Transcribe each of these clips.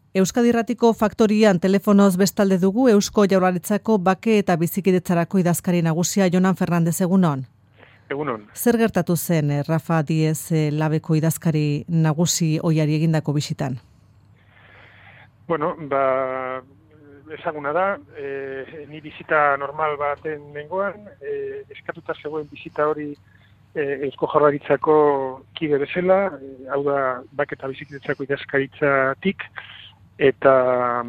Euskadi Irratiko Faktorian telefonoz bestalde dugu Eusko Jaurlaritzako bake eta bizikidetzarako idazkari nagusia Jonan Fernandez, egunon. Egunon. Zer gertatu zen Rafa Diez labeko idazkari nagusi ohiari egindako bisitan? Bueno, ezaguna da, ni bisita normal baten nengoan, eskatuta zegoen bisita hori Eusko Jaurlaritzako kide bezala, hau da bake eta bizikidetzarako idazkaritzatik, eta,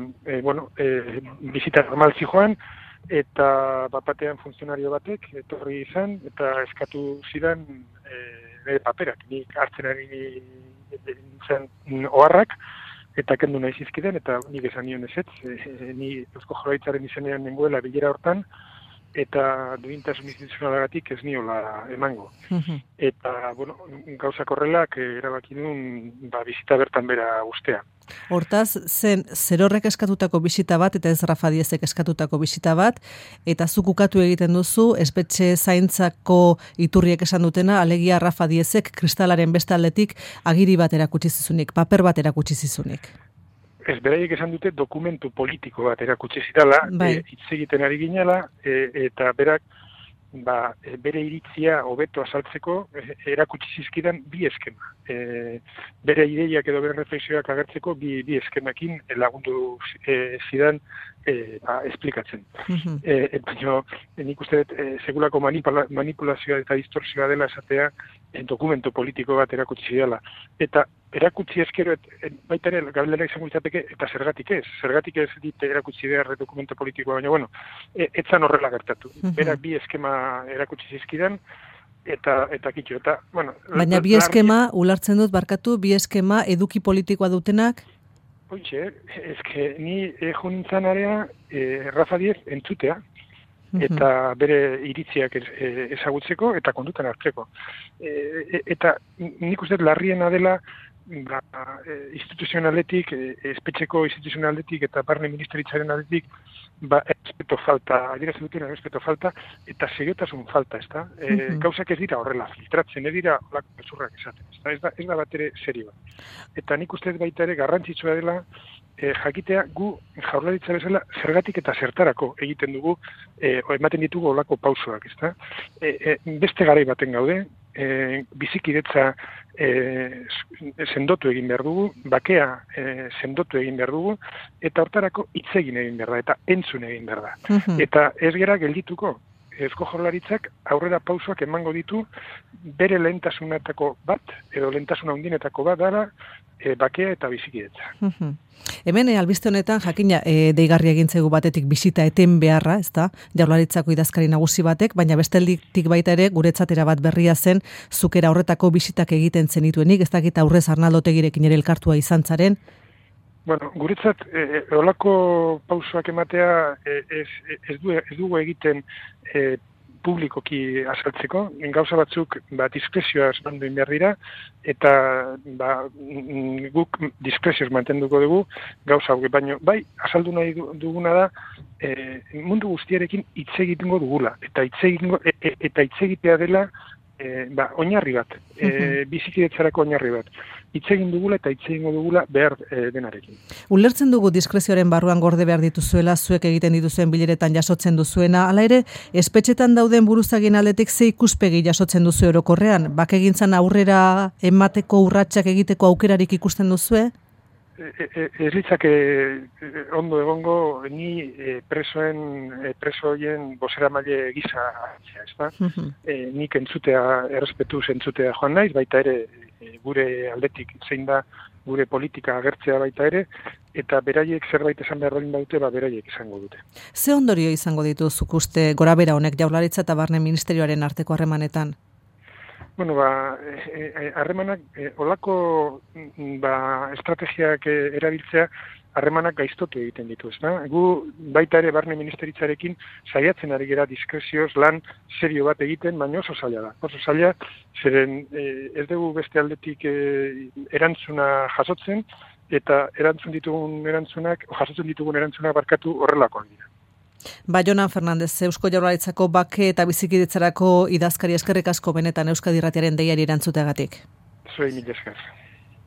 bisita normal zijoan, eta batean funtzionario batek etorri izan, eta eskatu zidan nire paperak, nik hartzen ari zen oharrak, eta kendu nahi zizkiden, eta nik esan nion ezetz, ni Eusko Jaurlaritzaren izenean nengoela bilera hortan, eta duintasun instituzionalagatik ez niola emango. Eta, gauzak horrelak erabaki duen bisita bertan bera ustea. Hortaz, zer horrek eskatutako bisita bat, eta ez Rafa Diezek eskatutako bisita bat, eta zuk ukatu egiten duzu, espetxe zaintzako iturriek esan dutena, alegia Rafa Diezek kristalaren beste aldetik agiri bat erakutsi zizunik, paper bat erakutsi zizunik. Ez, beraiek esan dute dokumentu politiko bat erakutsi zitala, hitz egiten ari ginela, eta berak bere iritzia hobeto azaltzeko erakutsi zizkidan bi eskema. Bere ideiak edo bere reflexioak agertzeko bi eskemakin lagundu zidan esplikatzen. Baina nik uste dut segulako manipulazioa eta distorsioa dela esatea dokumentu politiko bat erakutsi zidala. Eta erakutsi eskero baita ere galdera izango izateke, eta zergatik ez dit erakutsi behar dokumentu politikoa, baina etzan horrela gertatu. Berak bi eskema erakutsi zizkidan, eta kitxo, eta, baina bi eskema, ulartzen dut, barkatu, bi eskema eduki politikoa dutenak? Hoitxe, ezke, ni jo nintzen area Rafa Diez entzutea, eta bere iritziak ezagutzeko eta kondutan hartzeko. Eta nik uste larriena dela instituzionaletik, espetxeko instituzionaletik eta barne ministeritzaren aldetik errespeto falta, adierazten duten errespeto falta eta seriotasun falta, ezta? Gauzak ez dira horrela filtratzen, ez dira olako gezurrak esaten, ezta? Ez da bat ere serio. Eta nik uste baita ere garrantzitsua dela jakitea gu Jaurlaritza bezala zergatik eta zertarako egiten dugu, ematen ditugu olako pausoak, ezta? Beste garai baten gaude, bizikidetza sendotu egin behar dugu, bakea sendotu egin behar dugu, eta hortarako hitz egin behar da, eta entzun egin behar da. Eta ez gera geldituko, Eusko Jaurlaritzak aurrera pausoak emango ditu bere lehentasunetako bat, edo lehentasuna handinetako bat dara, bakea eta bizikidetza. Hemen albiste honetan jakina deigarri egintzegu batetik bisita eten beharra, ezta? Jaurlaritzako idazkari nagusi batek, baina besteldik baita ere guretzatera bat berria zen zukera horretako bisitak egiten zenituenik, ez dakit aurrez Arnaldotegirekin ere elkartua izan zaren. Guretzat olako pausoak ematea ez dugu egiten publikoki azaltzeko, gauza batzuk diskrezioaz manduin behar dira, eta guk diskrezioz mantenduko dugu gauza hauek, baina azaldu nahi duguna da mundu guztiarekin hitz egingo dugula, eta hitz egitea dela oinarri bat, bizikidetzarako oinarri bat. Hitz egin dugula eta hitz egingo dugula behar denarekin. Ulertzen dugu diskrezioaren barruan gorde behar dituzuela, zuek egiten dituzuen bileretan jasotzen duzuena, hala ere, espetxetan dauden buruzagin aldetik ze ikuspegi jasotzen duzu orokorrean? Bakegintzan aurrera emateko urratsak egiteko aukerarik ikusten duzue? Ez litzake ondo egongo ni presoien bozeramaile gisa hartzea, ezta? Nik errespetuz entzutea joan naiz, baita ere gure aldetik zein da gure politika agertzea baita ere, eta beraiek zerbait esan behar baldin badute, beraiek izango dute. Ze ondorio izango dituzuk uste gorabehera honek Jaurlaritza eta Barne Ministerioaren arteko harremanetan? Harremanak, olako estrategiak erabiltzea, harremanak gaiztotu egiten ditu, ezta? Gu baita ere Barne Ministeritzarekin saiatzen ari gera diskrezioz lan serio bat egiten, baina oso zaila da. Oso zaila, zeren ez dugu beste aldetik erantzuna jasotzen, eta jasotzen ditugun erantzunak barkatu horrelakoak dira. Jonan Fernandez, Eusko Jaurlaritzako bake eta bizikidetzarako idazkari, eskerrik asko benetan Euskadi Irratiaren deiari erantzuteagatik. Zuei mila esker.